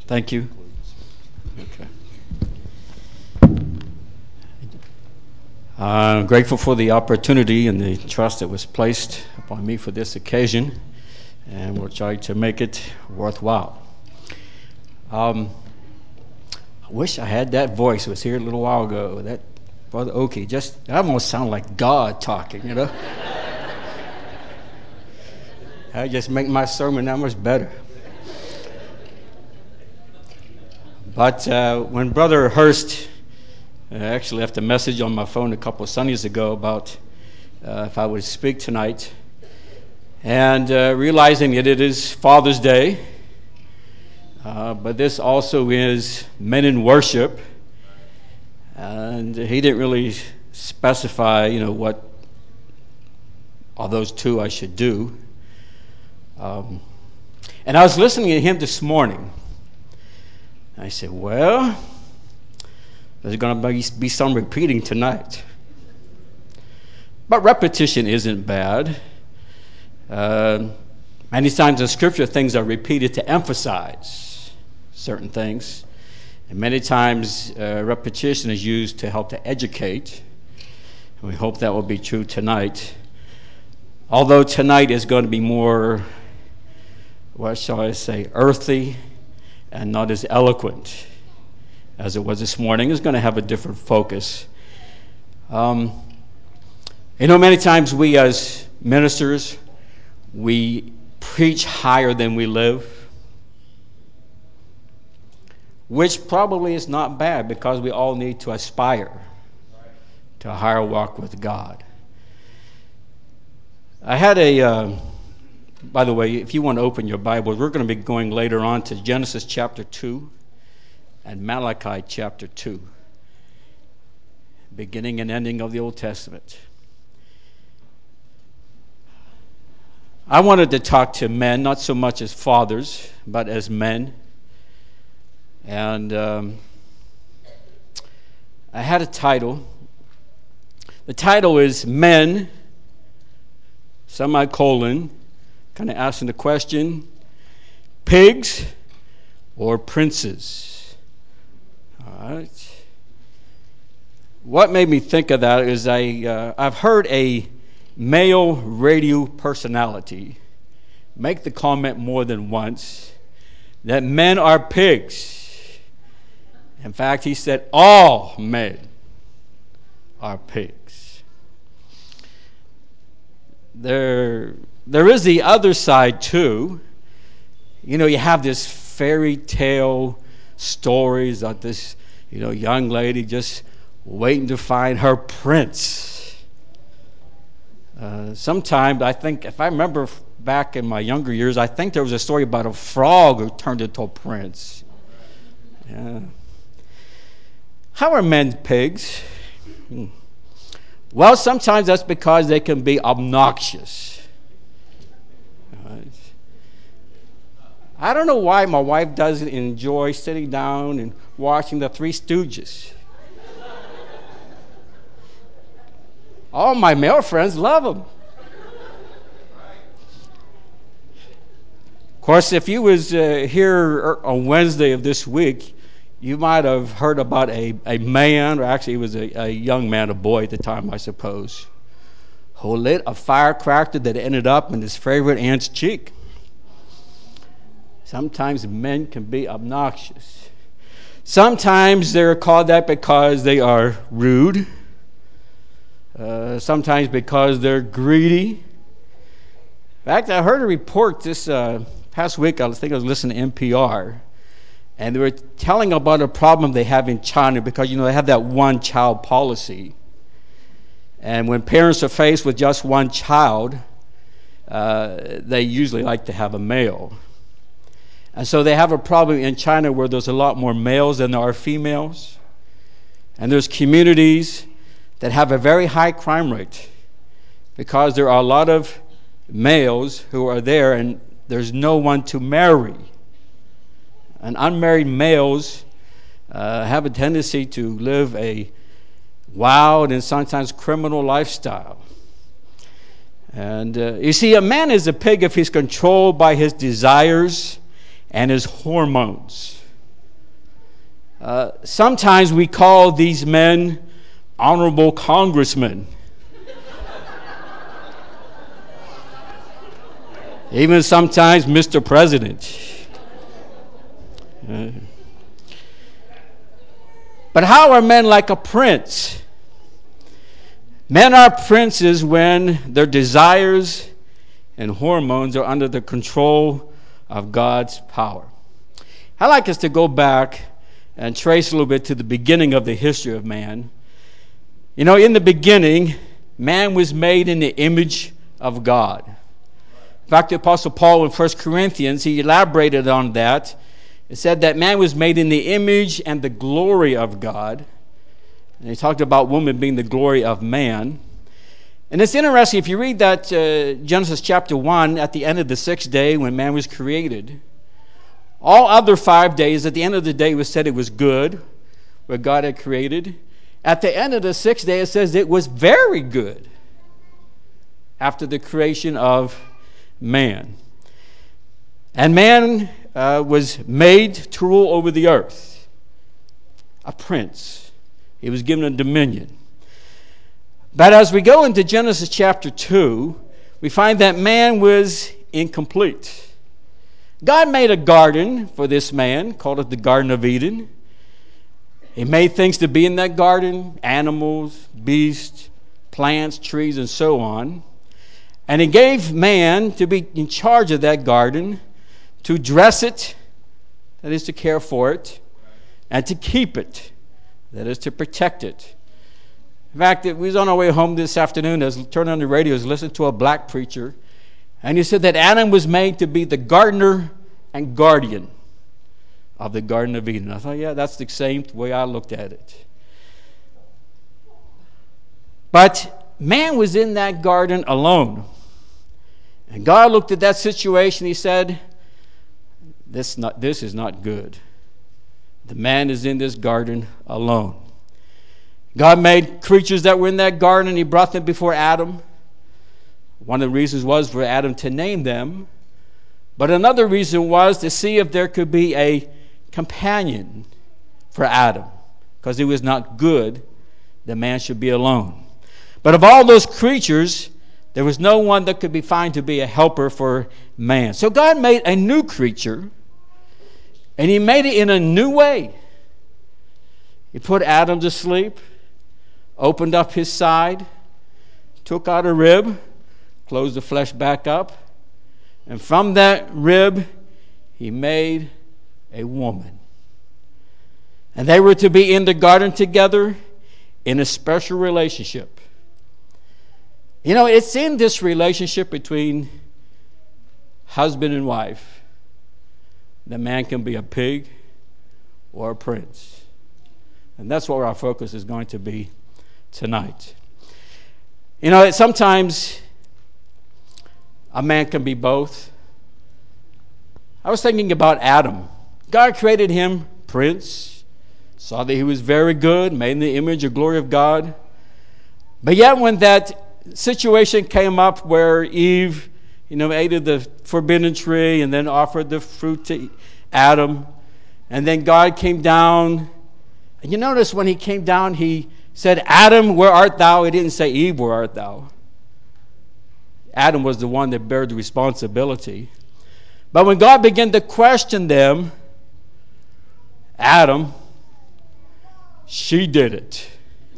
Thank you. Okay. I'm grateful for the opportunity and the trust that was placed upon me for this occasion, and we'll try to make it worthwhile. Um, I wish I had that voice. It was here a little while ago. That Brother Oki, that almost sounded like God talking. I just make my sermon that much better. But when Brother Hurst actually left a message on my phone a couple of Sundays ago about if I would speak tonight, and realizing that it is Father's Day, but this also is Men in Worship, and he didn't really specify, what of those two I should do. And I was listening to him this morning. I said, well, there's going to be some repeating tonight. But repetition isn't bad. Many times in Scripture, things are repeated to emphasize certain things. And many times, repetition is used to help to educate. And we hope that will be true tonight. Although tonight is going to be more, what shall I say, earthy and not as eloquent as it was this morning. It's going to have a different focus. Many times we as ministers, we preach higher than we live, which probably is not bad because we all need to aspire to a higher walk with God. I had by the way, if you want to open your Bibles, we're going to be going later on to Genesis chapter 2 and Malachi chapter 2, beginning and ending of the Old Testament. I wanted to talk to men, not so much as fathers, but as men. And I had a title. The title is Men, semicolon, kind of asking the question, pigs or princes? All right. What made me think of that is I've heard a male radio personality make the comment more than once that men are pigs. In fact, he said all men are pigs. There is the other side too. You have this fairy tale stories of this, young lady just waiting to find her prince. Sometimes I think, if I remember back in my younger years, I think there was a story about a frog who turned into a prince. Yeah. How are men pigs? Well, sometimes that's because they can be obnoxious. Right. I don't know why my wife doesn't enjoy sitting down and watching the Three Stooges. All my male friends love them. Of course, if you was here on Wednesday of this week, you might have heard about a man, or actually he was a young man, a boy at the time, I suppose, who lit a firecracker that ended up in his favorite aunt's cheek. Sometimes men can be obnoxious. Sometimes they're called that because they are rude. Sometimes because they're greedy. In fact, I heard a report this past week. I think I was listening to NPR. And they were telling about a problem they have in China because, they have that one-child policy. And when parents are faced with just one child, they usually like to have a male. And so they have a problem in China where there's a lot more males than there are females. And there's communities that have a very high crime rate because there are a lot of males who are there and there's no one to marry. And unmarried males have a tendency to live a wild and sometimes criminal lifestyle. And you see, a man is a pig if he's controlled by his desires and his hormones. Sometimes we call these men honorable congressmen. Even sometimes Mr. President. But how are men like a prince? Men are princes when their desires and hormones are under the control of God's power. I'd like us to go back and trace a little bit to the beginning of the history of man. You know, in the beginning, man was made in the image of God. In fact, the Apostle Paul in 1 Corinthians, he elaborated on that. It said that man was made in the image and the glory of God. And he talked about woman being the glory of man. And it's interesting, if you read that Genesis chapter 1, at the end of the sixth day when man was created, all other 5 days, at the end of the day, it was said it was good, what God had created. At the end of the sixth day, it says it was very good after the creation of man. And man was made to rule over the earth, a prince. He was given a dominion. But as we go into Genesis chapter 2, we find that man was incomplete. God made a garden for this man, called it the Garden of Eden. He made things to be in that garden, animals, beasts, plants, trees, and so on. And he gave man to be in charge of that garden, to dress it, that is to care for it, and to keep it, that is to protect it. In fact, we was on our way home this afternoon, I was turning on the radio, I was listening to a black preacher, and he said that Adam was made to be the gardener and guardian of the Garden of Eden. I thought, yeah, that's the same way I looked at it. But man was in that garden alone. And God looked at that situation, he said, this is not good. The man is in this garden alone. God made creatures that were in that garden, and he brought them before Adam. One of the reasons was for Adam to name them. But another reason was to see if there could be a companion for Adam, because it was not good that man should be alone. But of all those creatures, there was no one that could be found to be a helper for man. So God made a new creature, and he made it in a new way. He put Adam to sleep, opened up his side, took out a rib, closed the flesh back up, and from that rib, he made a woman. And they were to be in the garden together in a special relationship. You know, it's in this relationship between husband and wife that man can be a pig or a prince. And that's what our focus is going to be tonight. You know, sometimes a man can be both. I was thinking about Adam. God created him prince, saw that he was very good, made in the image and glory of God. But yet when that situation came up where Eve, ate of the forbidden tree and then offered the fruit to Adam, and then God came down, and you notice when he came down, he said, Adam, where art thou? He didn't say, Eve, where art thou? Adam was the one that bared the responsibility. But when God began to question them, Adam, she did it.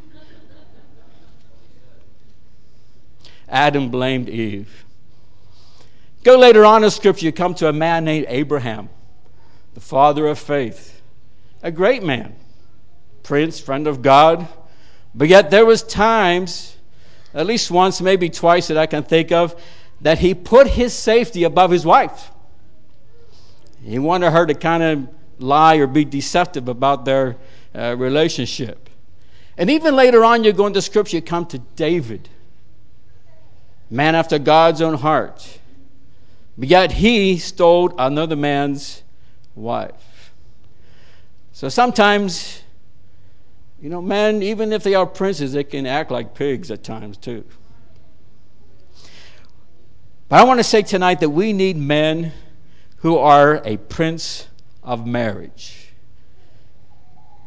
Adam blamed Eve. Go later on in Scripture, you come to a man named Abraham, the father of faith, a great man, prince, friend of God. But yet there was times, at least once, maybe twice that I can think of, that he put his safety above his wife. He wanted her to kind of lie or be deceptive about their relationship. And even later on, you go into Scripture, you come to David, man after God's own heart. But yet he stole another man's wife. So sometimes, men, even if they are princes, they can act like pigs at times too. But I want to say tonight that we need men who are a prince of marriage.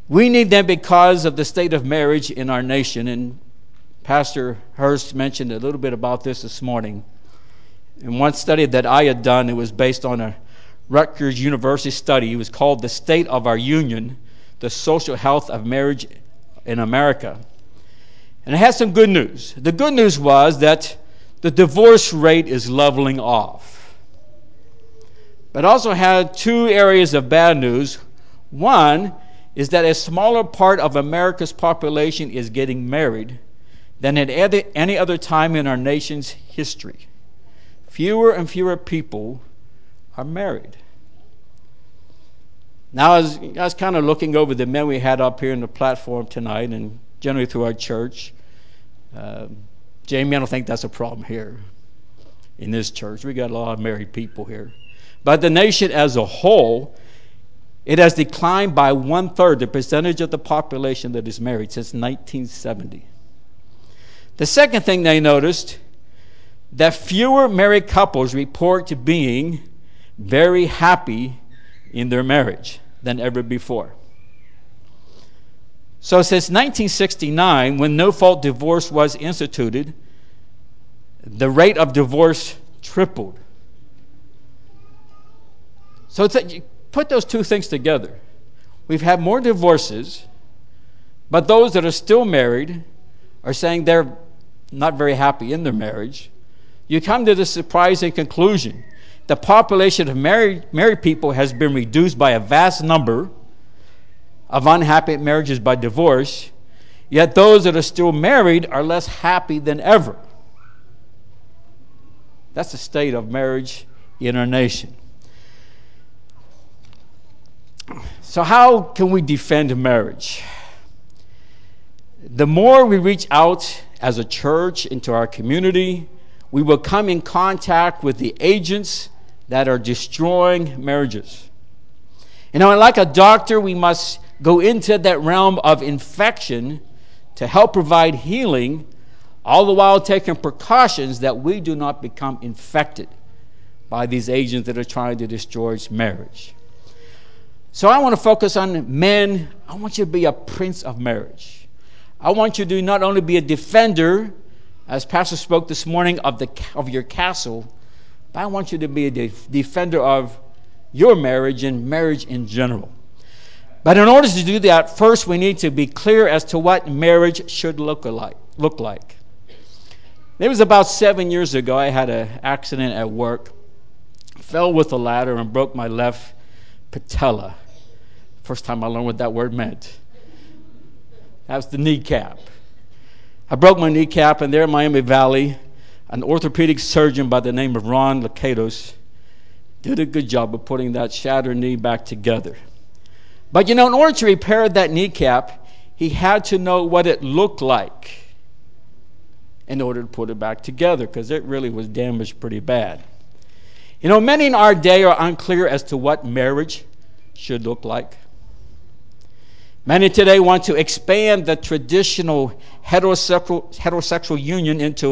We need them because of the state of marriage in our nation. And Pastor Hurst mentioned a little bit about this morning. In one study that I had done, it was based on a Rutgers University study. It was called The State of Our Union, the Social Health of Marriage in America. And it had some good news. The good news was that the divorce rate is leveling off. But it also had two areas of bad news. One is that a smaller part of America's population is getting married than at any other time in our nation's history. Fewer and fewer people are married. Now, I was kind of looking over the men we had up here in the platform tonight, and generally through our church. Jamie, I don't think that's a problem here in this church. We got a lot of married people here. But the nation as a whole, it has declined by 1/3 the percentage of the population that is married since 1970. The second thing they noticed, that fewer married couples report to being very happy in their marriage than ever before. So since 1969, when no-fault divorce was instituted, the rate of divorce tripled. So put those two things together. We've had more divorces, but those that are still married are saying they're not very happy in their marriage. You come to the surprising conclusion. The population of married people has been reduced by a vast number of unhappy marriages by divorce, yet those that are still married are less happy than ever. That's the state of marriage in our nation. So how can we defend marriage? The more we reach out as a church into our community, we will come in contact with the agents that are destroying marriages. Like a doctor, we must go into that realm of infection to help provide healing, all the while taking precautions that we do not become infected by these agents that are trying to destroy marriage. So I want to focus on men. I want you to be a prince of marriage. I want you to not only be a defender, as Pastor spoke this morning, of your castle, but I want you to be a defender of your marriage and marriage in general. But in order to do that, first we need to be clear as to what marriage should look like. It was about 7 years ago, I had an accident at work, fell with a ladder and broke my left patella. First time I learned what that word meant. That was the kneecap. I broke my kneecap, and there in Miami Valley, an orthopedic surgeon by the name of Ron Lakatos did a good job of putting that shattered knee back together. But in order to repair that kneecap, he had to know what it looked like in order to put it back together, because it really was damaged pretty bad. Many in our day are unclear as to what marriage should look like. Many today want to expand the traditional heterosexual union into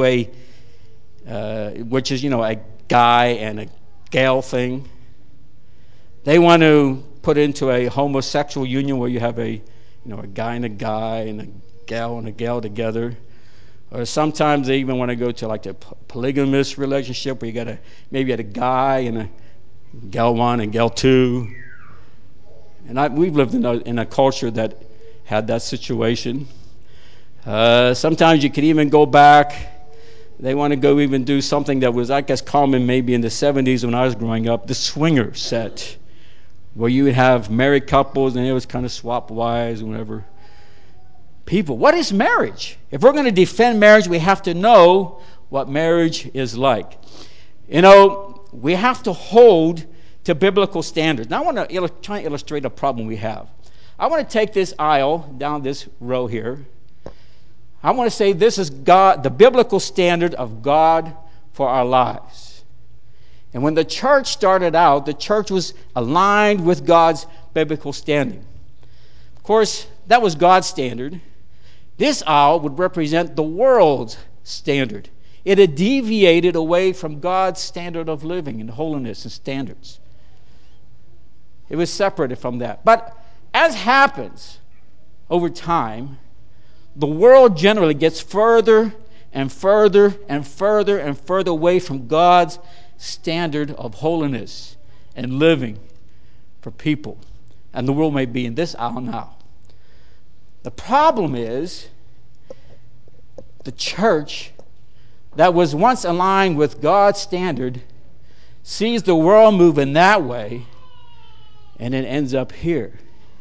which is, a guy and a gal thing. They want to put into a homosexual union where you have a guy and a gal together. Or sometimes they even want to go to like a polygamous relationship where you got a guy and a gal one and gal two. And we've lived in a culture that had that situation. Sometimes you could even go back. They want to go even do something that was, I guess, common maybe in the 70s when I was growing up, the swinger set, where you would have married couples and it was kind of swap wives and whatever. People, what is marriage? If we're going to defend marriage, we have to know what marriage is like. We have to hold to biblical standards. Now I want to try and illustrate a problem we have. I want to take this aisle down this row here. I want to say this is God, the biblical standard of God for our lives. And when the church started out, the church was aligned with God's biblical standard. Of course, that was God's standard. This aisle would represent the world's standard. It had deviated away from God's standard of living and holiness and standards. It was separated from that. But as happens, over time, the world generally gets further and further and further and further away from God's standard of holiness and living for people. And the world may be in this aisle now. The problem is the church that was once aligned with God's standard sees the world moving that way, and it ends up here.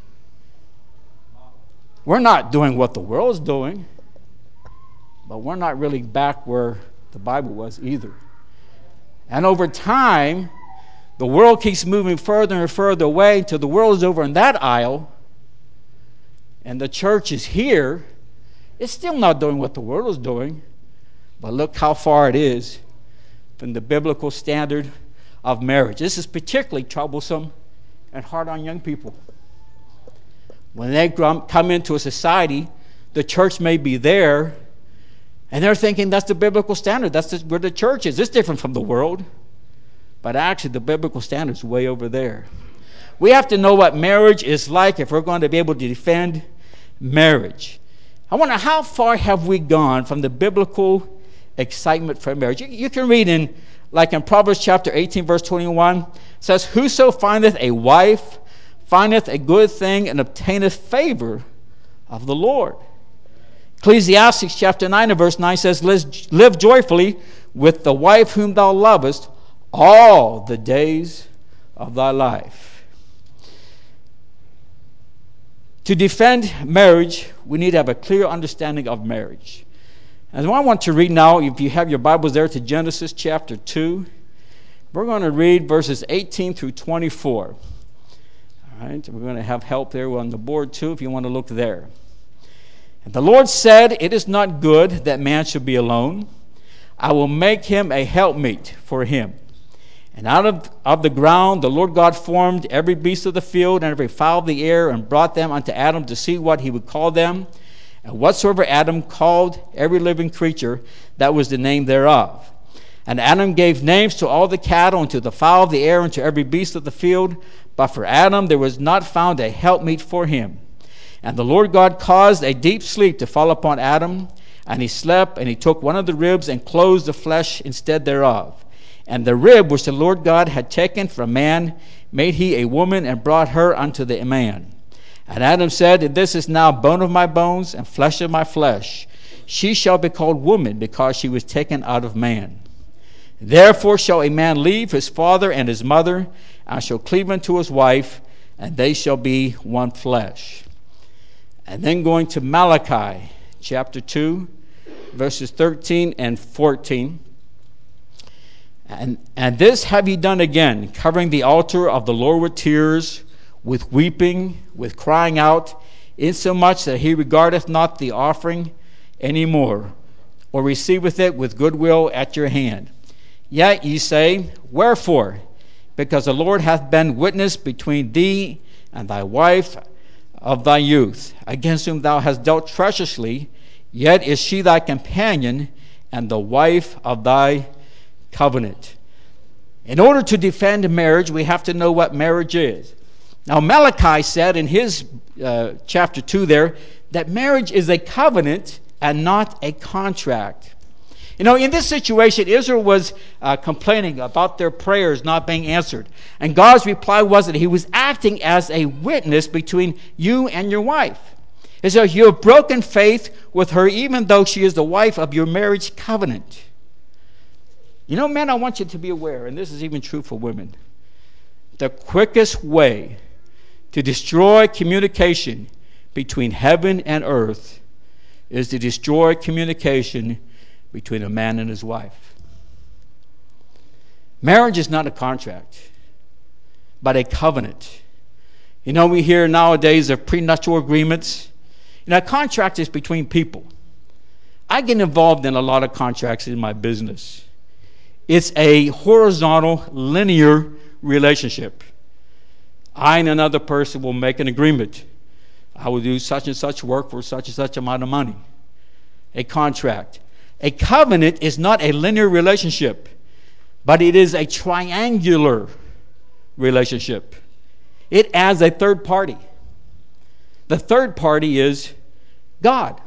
We're not doing what the world's doing, but we're not really back where the Bible was either. And over time, the world keeps moving further and further away until the world is over in that aisle, and the church is here. It's still not doing what the world is doing, but look how far it is from the biblical standard of marriage. This is particularly troublesome and hard on young people. When they come into a society, the church may be there, and they're thinking that's the biblical standard. That's where the church is. It's different from the world. But actually, the biblical standard is way over there. We have to know what marriage is like if we're going to be able to defend marriage. I wonder, how far have we gone from the biblical excitement for marriage? You can read in Proverbs chapter 18, verse 21, it says, "Whoso findeth a wife findeth a good thing and obtaineth favor of the Lord." Ecclesiastes chapter 9 and verse 9 says, "Live joyfully with the wife whom thou lovest all the days of thy life." To defend marriage, we need to have a clear understanding of marriage. And I want to read now, if you have your Bibles there, to Genesis chapter 2. We're going to read verses 18 through 24. All right, we're going to have help there on the board too if you want to look there. "And the Lord said, It is not good that man should be alone. I will make him a helpmeet for him. And out of the ground the Lord God formed every beast of the field and every fowl of the air, and brought them unto Adam to see what he would call them. And whatsoever Adam called every living creature, that was the name thereof. And Adam gave names to all the cattle, and to the fowl of the air, and to every beast of the field. But for Adam there was not found a helpmeet for him. And the Lord God caused a deep sleep to fall upon Adam, and he slept, and he took one of the ribs and closed the flesh instead thereof. And the rib which the Lord God had taken from man made he a woman, and brought her unto the man. And Adam said, This is now bone of my bones and flesh of my flesh. She shall be called woman, because she was taken out of man. Therefore shall a man leave his father and his mother, and shall cleave unto his wife, and they shall be one flesh." And then going to Malachi chapter 2, verses 13 and 14. And this have ye done again, covering the altar of the Lord with tears, with weeping, with crying out, insomuch that he regardeth not the offering any more, or receiveth it with goodwill at your hand. Yet ye say, Wherefore? Because the Lord hath been witness between thee and thy wife of thy youth, against whom thou hast dealt treacherously, yet is she thy companion and the wife of thy covenant. In order to defend marriage, we have to know what marriage is. Now, Malachi said in his chapter 2 there that marriage is a covenant and not a contract. You know, in this situation, Israel was complaining about their prayers not being answered. And God's reply was that he was acting as a witness between you and your wife. And so you have broken faith with her, even though she is the wife of your marriage covenant. You know, men, I want you to be aware, and this is even true for women, the quickest way to destroy communication between heaven and earth is to destroy communication between a man and his wife. Marriage is not a contract, but a covenant. You know, we hear nowadays of prenuptial agreements. You know, a contract is between people. I get involved in a lot of contracts in my business. It's a horizontal, linear relationship. I and another person will make an agreement. I will do such and such work for such and such amount of money. A contract. A covenant is not a linear relationship, but it is a triangular relationship. It adds a third party. The third party is God.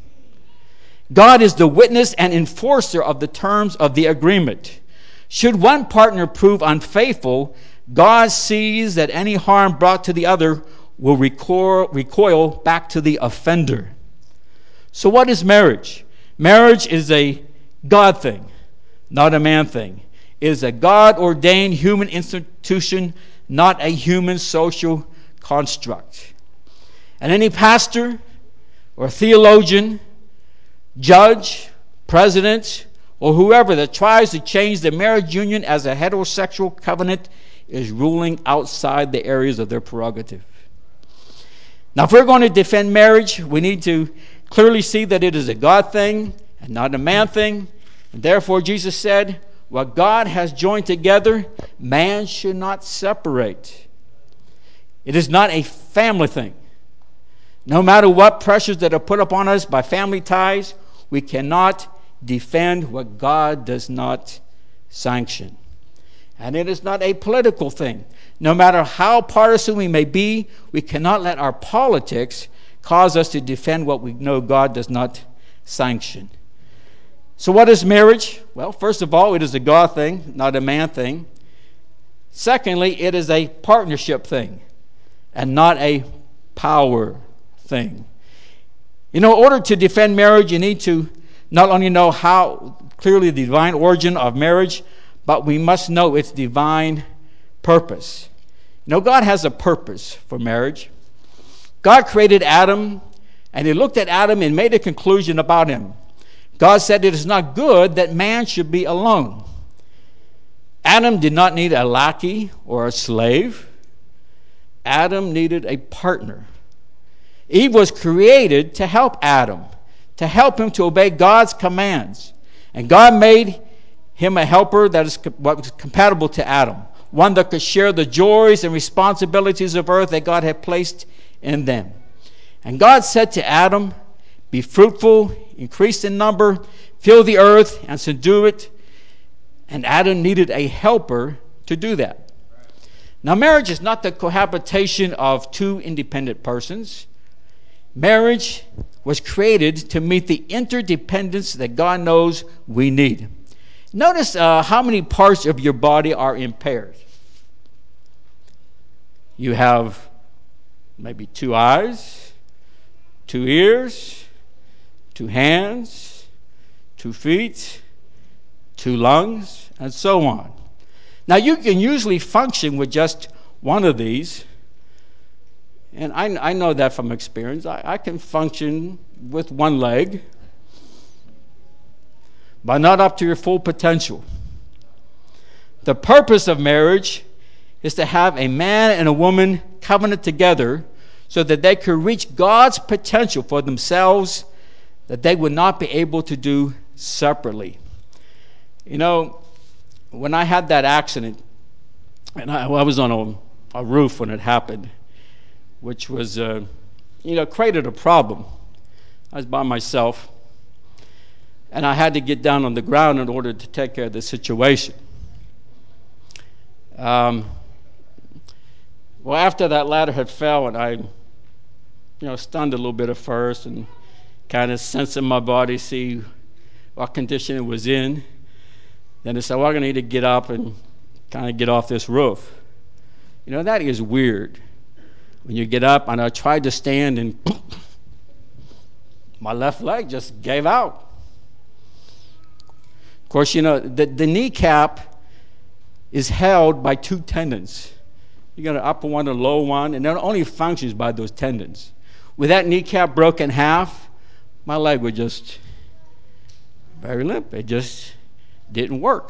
God is the witness and enforcer of the terms of the agreement. Should one partner prove unfaithful, God sees that any harm brought to the other will recoil back to the offender. So what is marriage? Marriage is a God thing, not a man thing. It is a God-ordained human institution, not a human social construct. And any pastor or theologian, judge, president, or whoever that tries to change the marriage union as a heterosexual covenant is ruling outside the areas of their prerogative. Now, if we're going to defend marriage, we need to clearly see that it is a God thing and not a man thing. And therefore, Jesus said, what God has joined together, man should not separate. It is not a family thing. No matter what pressures that are put upon us by family ties, we cannot defend what God does not sanction. And it is not a political thing. No matter how partisan we may be, we cannot let our politics cause us to defend what we know God does not sanction. So what is marriage? Well, first of all, it is a God thing, not a man thing. Secondly, it is a partnership thing and not a power thing. In order to defend marriage, you need to not only know how clearly the divine origin of marriage, but we must know its divine purpose. God has a purpose for marriage. God created Adam, and he looked at Adam and made a conclusion about him. God said it is not good that man should be alone. Adam did not need a lackey or a slave. Adam needed a partner. Eve was created to help Adam, to help him to obey God's commands. And God made him a helper that is compatible to Adam, one that could share the joys and responsibilities of earth that God had placed in them. And God said to Adam, be fruitful, increase in number, fill the earth, and subdue it. And Adam needed a helper to do that. Now, marriage is not the cohabitation of two independent persons. Marriage was created to meet the interdependence that God knows we need. Notice how many parts of your body are impaired. You have maybe 2 eyes, 2 ears, 2 hands, 2 feet, 2 lungs, and so on. Now, you can usually function with just one of these. And I know that from experience. I can function with one leg, but not up to your full potential. The purpose of marriage is to have a man and a woman covenant together so that they could reach God's potential for themselves that they would not be able to do separately. When I had that accident, and I was on a roof when it happened, which was, created a problem. I was by myself, and I had to get down on the ground in order to take care of the situation. Well, after that ladder had fell, and I, stunned a little bit at first, and kind of sensed in my body, see what condition it was in. Then I said, well, I'm going to need to get up and kind of get off this roof. That is weird. When you get up, and I tried to stand, and my left leg just gave out. Of course, the kneecap is held by 2 tendons. You got an upper one and a lower one, and it only functions by those tendons. With that kneecap broken in half, my leg was just very limp. It just didn't work.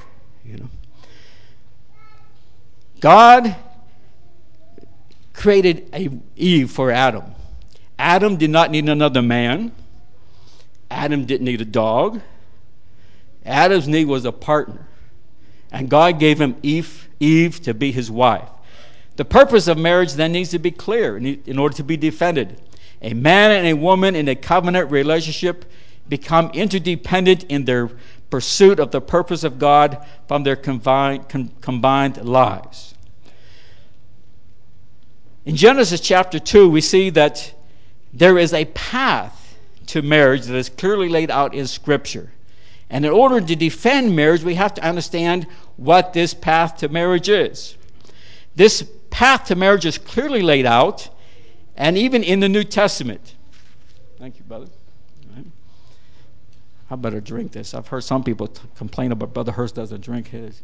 God created Eve for Adam. Adam did not need another man. Adam didn't need a dog. Adam's need was a partner. And God gave him Eve to be his wife. The purpose of marriage then needs to be clear in order to be defended. A man and a woman in a covenant relationship become interdependent in their pursuit of the purpose of God from their combined lives. In Genesis chapter 2, we see that there is a path to marriage that is clearly laid out in Scripture. And in order to defend marriage, we have to understand what this path to marriage is. This path to marriage is clearly laid out, and even in the New Testament. Thank you, brother. All right. I better drink this. I've heard some people complain about Brother Hurst doesn't drink his.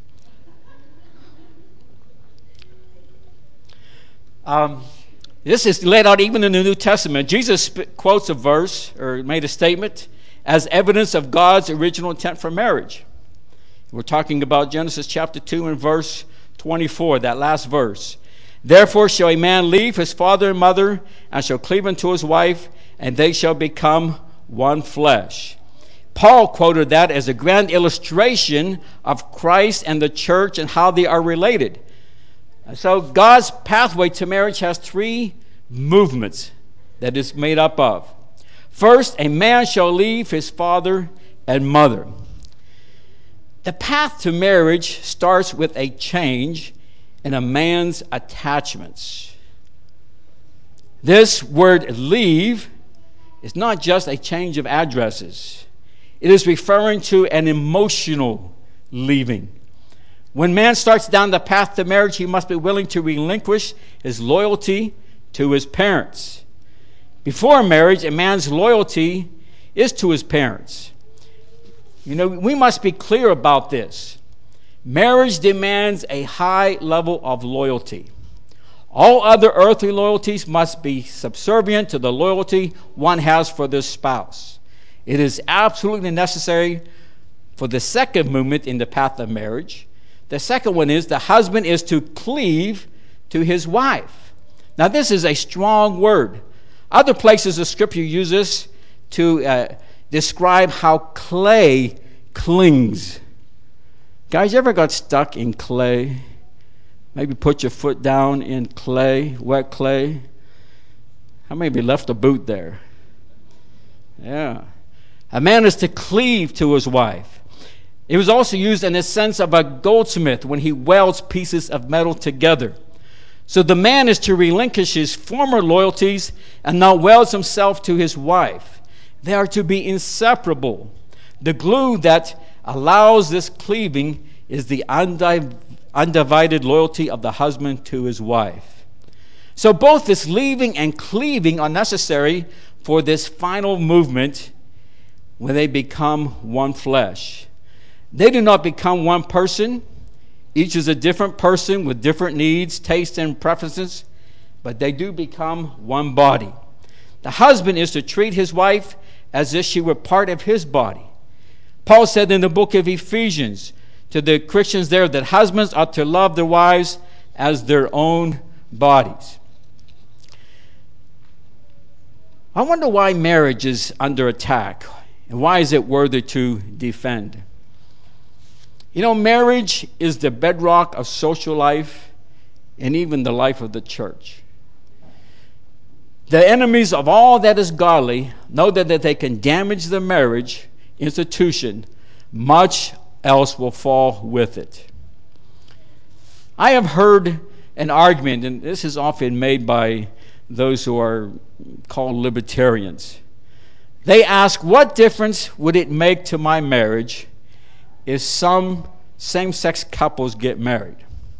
This is laid out even in the New Testament. Jesus quotes a verse or made a statement as evidence of God's original intent for marriage. We're talking about Genesis chapter 2 and verse 24, that last verse. Therefore shall a man leave his father and mother, and shall cleave unto his wife, and they shall become one flesh. Paul quoted that as a grand illustration of Christ and the church and how they are related. So God's pathway to marriage has three movements that it's made up of. First, a man shall leave his father and mother. The path to marriage starts with a change in a man's attachments. This word leave is not just a change of addresses. It is referring to an emotional leaving. When man starts down the path to marriage, he must be willing to relinquish his loyalty to his parents. Before marriage, a man's loyalty is to his parents. You know, we must be clear about this. Marriage demands a high level of loyalty. All other earthly loyalties must be subservient to the loyalty one has for their spouse. It is absolutely necessary for the second movement in the path of marriage. The second one is the husband is to cleave to his wife. Now, this is a strong word. Other places of Scripture use this to describe how clay clings. Guys, you ever got stuck in clay? Maybe put your foot down in clay, wet clay. How many of you left a boot there? Yeah. A man is to cleave to his wife. It was also used in the sense of a goldsmith when he welds pieces of metal together. So the man is to relinquish his former loyalties and now welds himself to his wife. They are to be inseparable. The glue that allows this cleaving is the undivided loyalty of the husband to his wife. So both this leaving and cleaving are necessary for this final movement when they become one flesh. They do not become one person. Each is a different person with different needs, tastes, and preferences, but they do become one body. The husband is to treat his wife as if she were part of his body. Paul said in the book of Ephesians to the Christians there that husbands are to love their wives as their own bodies. I wonder why marriage is under attack and why is it worthy to defend. You know, marriage is the bedrock of social life and even the life of the church. The enemies of all that is godly know that they can damage the marriage institution, much else will fall with it. I have heard an argument, and this is often made by those who are called libertarians. They ask, what difference would it make to my marriage if some same-sex couples get married?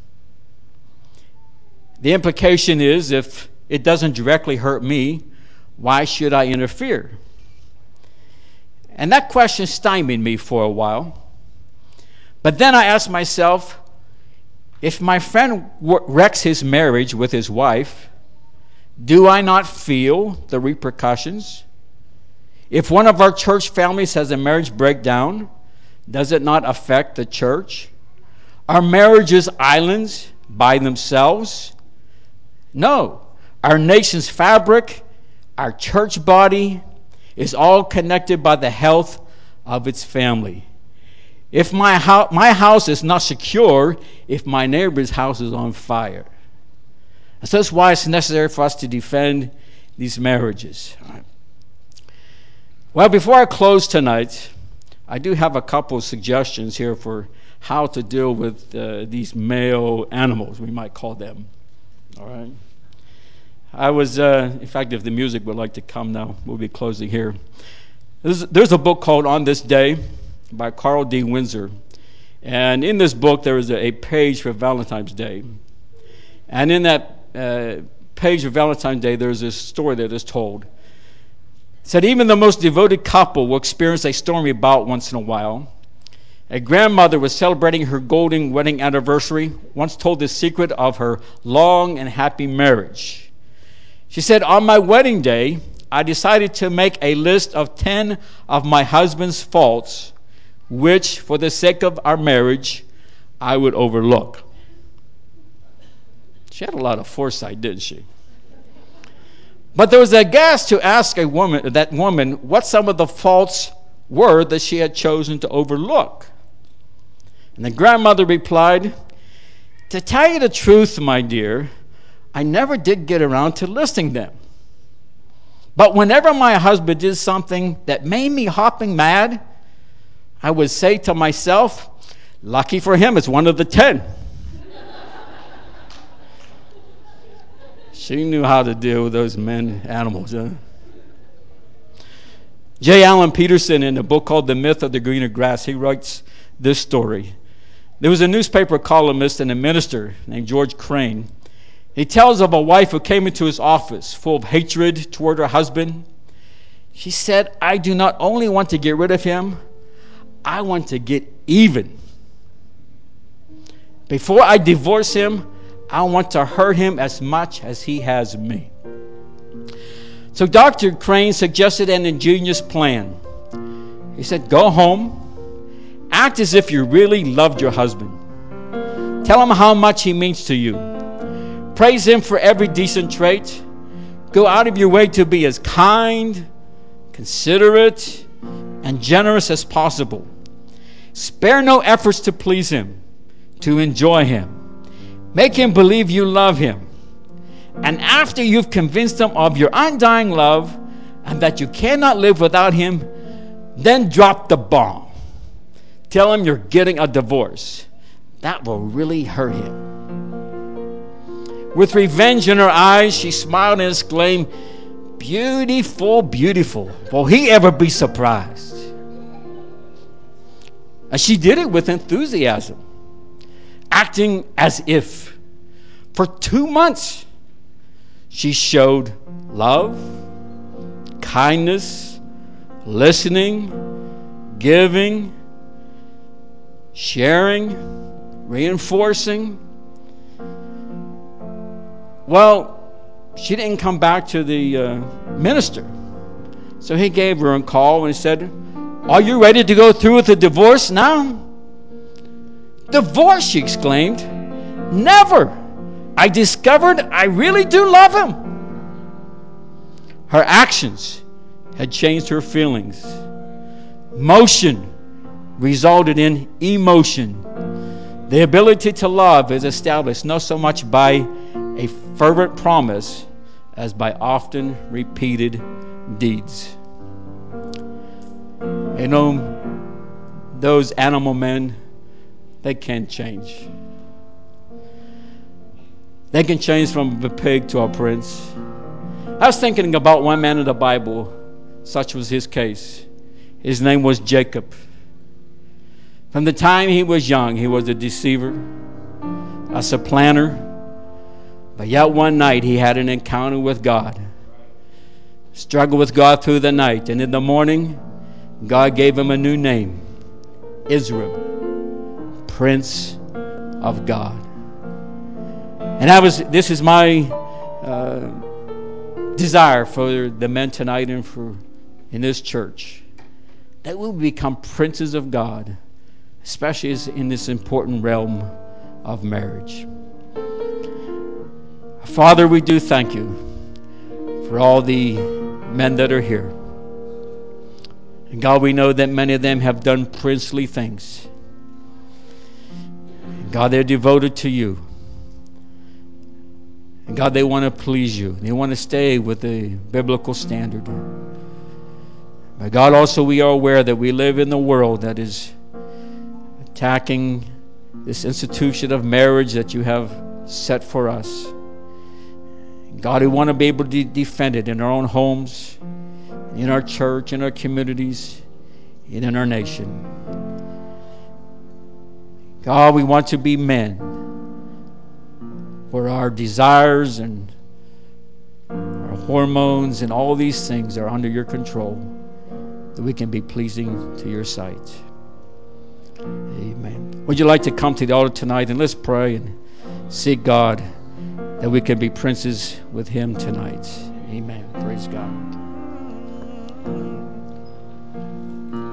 The implication is, if it doesn't directly hurt me, why should I interfere? And that question stymied me for a while. But then I asked myself, if my friend wrecks his marriage with his wife, do I not feel the repercussions? If one of our church families has a marriage breakdown, does it not affect the church? Are marriages islands by themselves? No. Our nation's fabric, our church body, is all connected by the health of its family. If my house is not secure, if my neighbor's house is on fire. So that's why it's necessary for us to defend these marriages. Well, before I close tonight, I do have a couple of suggestions here for how to deal with these male animals, we might call them. All right. In fact, if the music would like to come now, we'll be closing here. There's a book called On This Day by Carl D. Windsor. And in this book, there is a page for Valentine's Day. And in that page of Valentine's Day, there's this story that is told. It said, even the most devoted couple will experience a stormy bout once in a while. A grandmother was celebrating her golden wedding anniversary, once told the secret of her long and happy marriage. She said, on my wedding day, I decided to make a list of 10 of my husband's faults, which, for the sake of our marriage, I would overlook. She had a lot of foresight, didn't she? But there was a guest to ask that woman what some of the faults were that she had chosen to overlook. And the grandmother replied, to tell you the truth, my dear, I never did get around to listing them. But whenever my husband did something that made me hopping mad, I would say to myself, lucky for him, it's one of the 10. She knew how to deal with those animals. Huh? J. Allen Peterson, in a book called The Myth of the Greener Grass, he writes this story. There was a newspaper columnist and a minister named George Crane. He tells of a wife who came into his office full of hatred toward her husband. She said, I do not only want to get rid of him, I want to get even. Before I divorce him, I want to hurt him as much as he has me. So Dr. Crane suggested an ingenious plan. He said, go home, act as if you really loved your husband. Tell him how much he means to you. Praise him for every decent trait. Go out of your way to be as kind, considerate, and generous as possible. Spare no efforts to please him, to enjoy him. Make him believe you love him. And after you've convinced him of your undying love and that you cannot live without him, then drop the bomb. Tell him you're getting a divorce. That will really hurt him. With revenge in her eyes, she smiled and exclaimed, beautiful, beautiful. Will he ever be surprised? And she did it with enthusiasm, acting as if. For 2 months, she showed love, kindness, listening, giving, sharing, reinforcing. Well, she didn't come back to the minister. So he gave her a call and he said, are you ready to go through with the divorce now? Divorce, she exclaimed. Never. I discovered I really do love him. Her actions had changed her feelings. Motion resulted in emotion. The ability to love is established not so much by a fervent promise as by often repeated deeds. You know, those animal men, they can change. They can change from a pig to a prince. I was thinking about one man in the Bible, such was his case. His name was Jacob. From the time he was young, he was a deceiver, a supplanter. But yet one night he had an encounter with God. Struggled with God through the night. And in the morning, God gave him a new name. Israel, Prince of God. And this is my desire for the men tonight and in this church, that we will become princes of God, especially in this important realm of marriage. Father, we do thank you for all the men that are here. And God, we know that many of them have done princely things. God, they're devoted to you. And God, they want to please you. They want to stay with the biblical standard. But God, also we are aware that we live in the world that is attacking this institution of marriage that you have set for us. God, we want to be able to defend it in our own homes, in our church, in our communities, and in our nation. God, we want to be men where our desires and our hormones and all these things are under your control, that we can be pleasing to your sight. Amen. Would you like to come to the altar tonight, and let's pray and seek God that we can be princes with him tonight. Amen. Praise God.